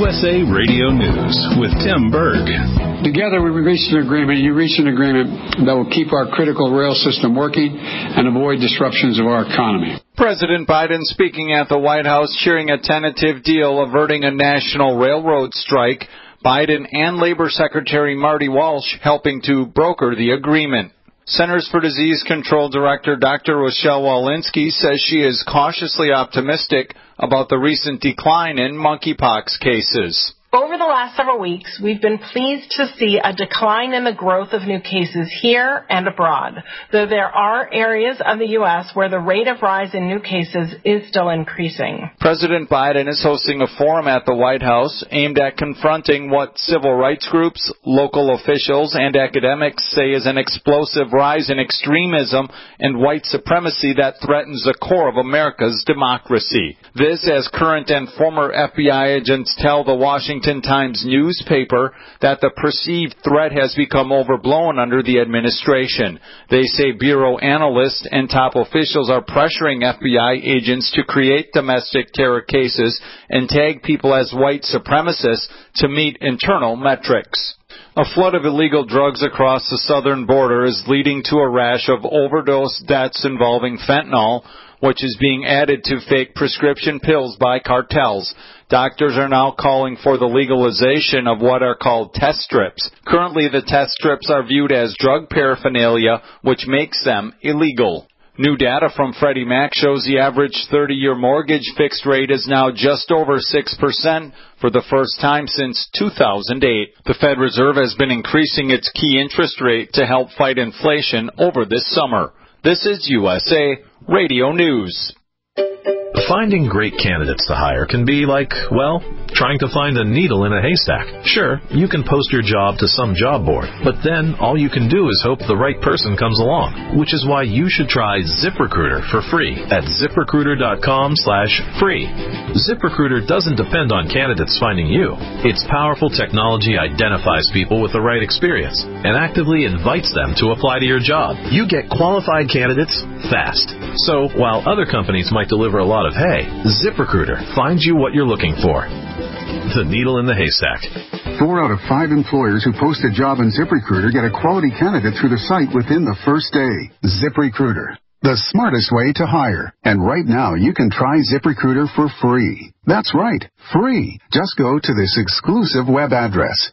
USA Radio News with Tim Berg. Together we reached an agreement. You reached an agreement that will keep our critical rail system working and avoid disruptions of our economy. President Biden speaking at the White House, cheering a tentative deal averting a national railroad strike. Biden and Labor Secretary Marty Walsh helping to broker the agreement. Centers for Disease Control Director Dr. Rochelle Walensky says she is cautiously optimistic about the recent decline in monkeypox cases. Over the last several weeks, we've been pleased to see a decline in the growth of new cases here and abroad, though there are areas of the U.S. where the rate of rise in new cases is still increasing. President Biden is hosting a forum at the White House aimed at confronting what civil rights groups, local officials, and academics say is an explosive rise in extremism and white supremacy that threatens the core of America's democracy. This, as current and former FBI agents tell the Washington Times newspaper that the perceived threat has become overblown under the administration. They say bureau analysts and top officials are pressuring FBI agents to create domestic terror cases and tag people as white supremacists to meet internal metrics. A flood of illegal drugs across the southern border is leading to a rash of overdose deaths involving fentanyl, which is being added to fake prescription pills by cartels. Doctors are now calling for the legalization of what are called test strips. Currently, the test strips are viewed as drug paraphernalia, which makes them illegal. New data from Freddie Mac shows the average 30-year mortgage fixed rate is now just over 6% for the first time since 2008. The Fed Reserve has been increasing its key interest rate to help fight inflation over this summer. This is USA Radio News. Finding great candidates to hire can be like, well, trying to find a needle in a haystack. Sure, you can post your job to some job board, but then all you can do is hope the right person comes along, which is why you should try ZipRecruiter for free at ZipRecruiter.com/free. ZipRecruiter doesn't depend on candidates finding you. Its powerful technology identifies people with the right experience and actively invites them to apply to your job. You get qualified candidates fast. So while other companies might deliver a lot of hay, ZipRecruiter finds you what you're looking for. The needle in the haystack. 4 out of 5 employers who post a job in ZipRecruiter get a quality candidate through the site within the first day. ZipRecruiter, the smartest way to hire. And right now, you can try ZipRecruiter for free. That's right, free. Just go to this exclusive web address,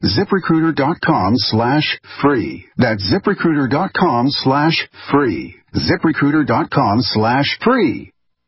ZipRecruiter.com/free. That's ZipRecruiter.com/free. ZipRecruiter.com/free.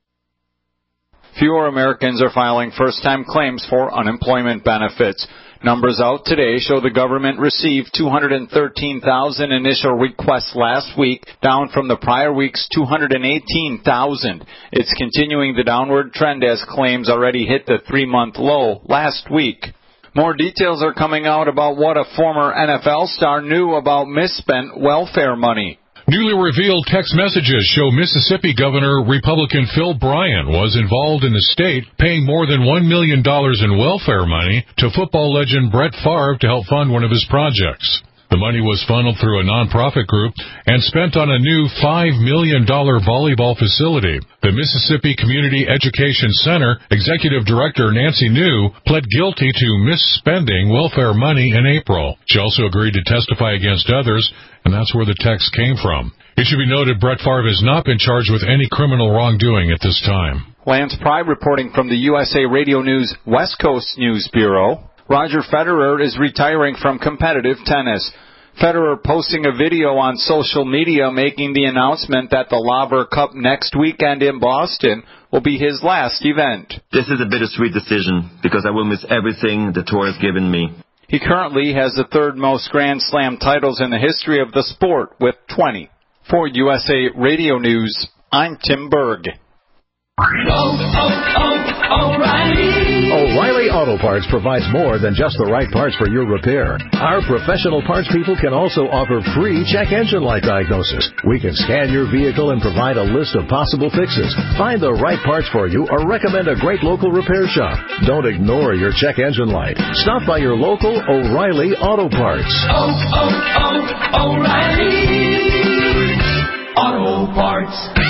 Fewer Americans are filing first-time claims for unemployment benefits. Numbers out today show the government received 213,000 initial requests last week, down from the prior week's 218,000. It's continuing the downward trend as claims already hit the 3-month low last week. More details are coming out about what a former NFL star knew about misspent welfare money. Newly revealed text messages show Mississippi Governor Republican Phil Bryant was involved in the state paying more than $1 million in welfare money to football legend Brett Favre to help fund one of his projects. The money was funneled through a nonprofit group and spent on a new $5 million volleyball facility. The Mississippi Community Education Center Executive Director Nancy New pled guilty to misspending welfare money in April. She also agreed to testify against others, and that's where the text came from. It should be noted Brett Favre has not been charged with any criminal wrongdoing at this time. Lance Pride reporting from the USA Radio News West Coast News Bureau. Roger Federer is retiring from competitive tennis. Federer posting a video on social media making the announcement that the Laver Cup next weekend in Boston will be his last event. This is a bittersweet decision because I will miss everything the tour has given me. He currently has the third most Grand Slam titles in the history of the sport with 20. For USA Radio News, I'm Tim Berg. O'Reilly Auto Parts provides more than just the right parts for your repair. Our professional parts people can also offer free check engine light diagnosis. We can scan your vehicle and provide a list of possible fixes. Find the right parts for you or recommend a great local repair shop. Don't ignore your check engine light. Stop by your local O'Reilly Auto Parts. O'Reilly Auto Parts.